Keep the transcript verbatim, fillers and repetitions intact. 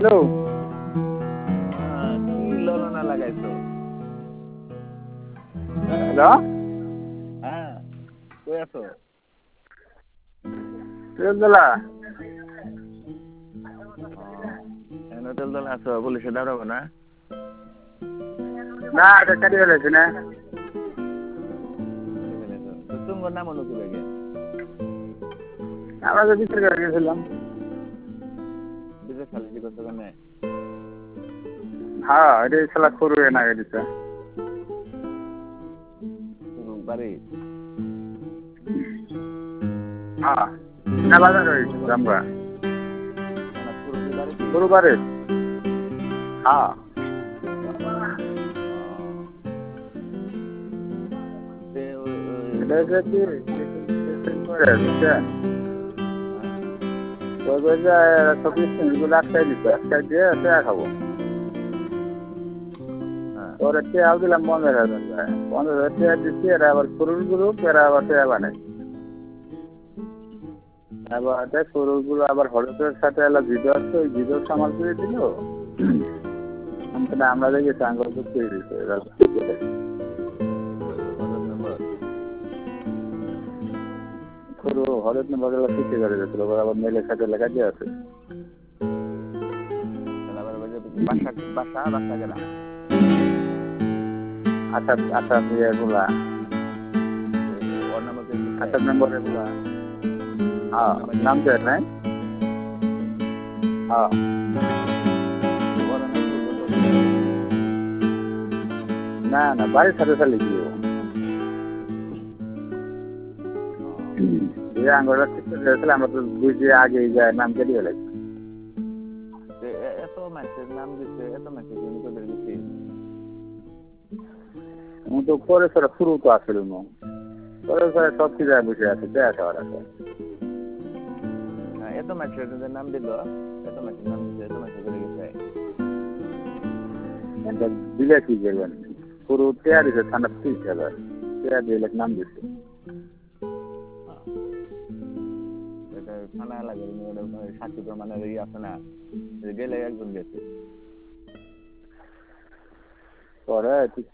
Hello কি ললনা লাগাইছো? Hello হ্যাঁ, কই আছো? তেলতলা এনে তেলতলা আছো, পুলিশে দাঁড়াবো না? না এটা কাটি ফেলেছি না তোমার নাম হলো কি লাগে? আমরা তো বিচার করে গেছিলাম। বিদেশ খালি কি করছো কেন? হ্যাঁ এটা খেলা করবে না দিতে বাড়ি হ্যাঁ না বাজার হয়েছে আমরা বাড়ি গুরুবারে হ্যাঁ এটা হচ্ছে কি করে বুঝছেন ওই যে চব্বিশ মিনিটগুলো আটকাই দিচ্ছে আটকাই দিয়ে টেয়া খাবো ওরা টেয়াও দিলাম পনেরো হাজার টাকা পনেরো হাজার টেয়া দিচ্ছি এরা আবার ফুরুল গ্রুপ এরা আবার টেয়া বানাই আবার ফুরুলগুলো আবার হলুদের সাথে এলা ভিডিও আছে ওই ভিডিও সামাল করে দিল আমরা দেখি চাঙ্গল করতে দিচ্ছে পুরো হলুদ নম্বরগুলো শিখতে করে দিচ্ছিল আবার মেলের সাথে লেখা দিয়ে আছে বাসা বাসা বাসা গেলাম আচ্ছা আচ্ছা এগুলা আচ্ছা নম্বর এগুলা হ্যাঁ নাম দেয় নাই হ্যাঁ না না বাড়ির সাথে সাথে গিয়ে আঙ্গুরটা ঠিক করে দিয়েছিল আমরা তো বুঝে আগে যায় নাম কেটে লাগছে এত মাসের নাম দিচ্ছে এত মাসের জন্য তোদের গেছি তো পরে সেটা শুরু তো আসলে পরে পরে সব কিছু বসে আছে দেখা করা আছে এত মাসের নাম দিল এত মাসের নাম দিচ্ছে এত মাসের করে গেছে দিলে কি করবেন পুরো টেয়া দিচ্ছে ঠান্ডা তিরিশ হাজার টেয়া দিয়ে নাম দিচ্ছে থানা লাগে সাক্ষী প্রমাণের ই আছে না গেলে একজন গেছে পরে